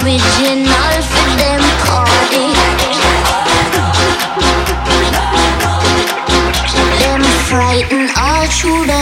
original for them party. Them frighten all through the